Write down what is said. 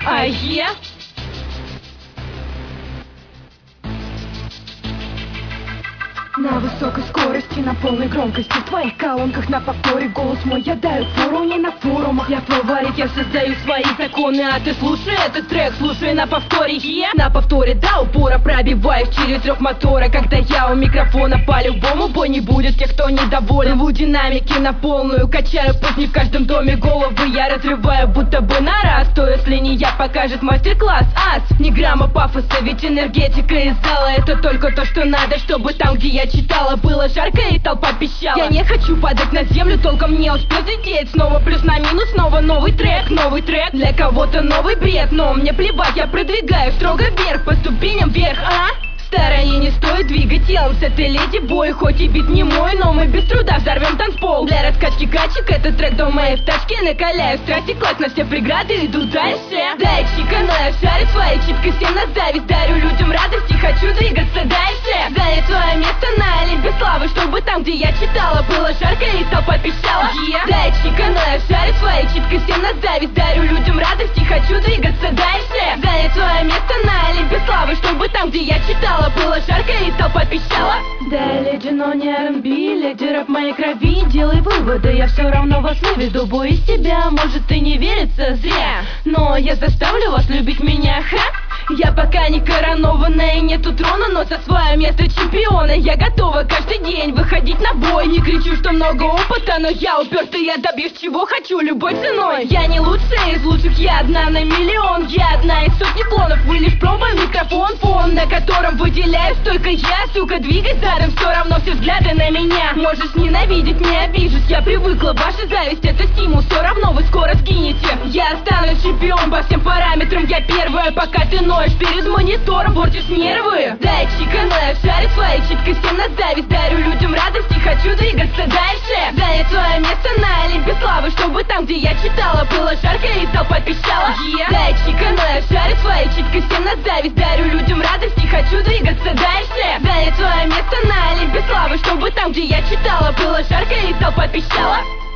Ае. На высокой скорости, на полной громкости, в твоих колонках на повторе голос мой я даю фору, не на форумах. Я фаворит, я создаю свои законы, а ты слушай этот трек, слушай на повторе. На повторе до упора пробиваюсь через рев мотора. Когда я у микрофона, по-любому бой не будет тех, кто недоволен. В динамике на полную качаю, пусть не в каждом доме головы я разрываю, будто бы на раз. То если не я, покажет мастер-класс ас. Ни грамма пафоса, ведь энергетика из зала это только то, что надо, чтобы там, где я читала, было жарко и толпа пищала. Я не хочу падать на землю, толком не успел взлететь. Снова плюс на минус, снова новый трек. Новый трек, для кого-то новый бред, но мне плевать, я продвигаю строго вверх, по ступеням вверх, В стороне не стоит двигать телом с этой леди бой. Хоть и бит не мой, но мы без труда взорвем танцпол. Для раскачки качек этот трек до моей в тачке. Накаляю страсти, класть на все преграды, иду дальше. Дай чика, но я шарю своей читкой всем на зависть. Дарю людям радость и хочу двигаться дальше. Занять свое место на Олимпе славы, чтобы там, где я читала, было жарко и толпа пищала. Дай чика, но я шарю своей читкой всем на зависть. Дарю людям радость и хочу двигаться дальше. Занять свое место на Олимпе славы, чтобы там, где я читала, было жарко и толпа пищала. Да, леди, но не R&B, леди рэп в моей крови. Делай выводы, я все равно вас выведу. Бой из себя, может и не верится, зря. Но я заставлю вас любить меня, Я пока не коронованная и нету трона, но за свое место чемпиона я готова каждый день выходить на бой. Не кричу, что много опыта, но я упертый, я добьюсь чего хочу любой ценой. Я не лучшая из лучших, я одна на миллион. Я одна из сотни клонов, вы лишь проба, микрофон, фон, на котором выделяюсь только я. Сука, двигай задом, все равно все взгляды на меня. Можешь ненавидеть, не обижусь, я привыкла, ваша зависть это стимул, все равно вы скоро сгинете. Я останусь чемпион по всем параметрам, я первая, пока ты ноешь перед монитором, портишь нервы. Дай чика, но я шарю своей читкой всем на зависть. Дарю людям радость и хочу двигаться дальше. Занять свое место на Олимпе славы, чтобы там, где я читала, было жарко и толпа пищала. Дай чика, но я шарю своей читкой всем на зависть. Дарю людям радость и хочу двигаться дальше. Занять свое место на Олимпе славы, чтобы там, где я читала, было жарко и толпа пищала.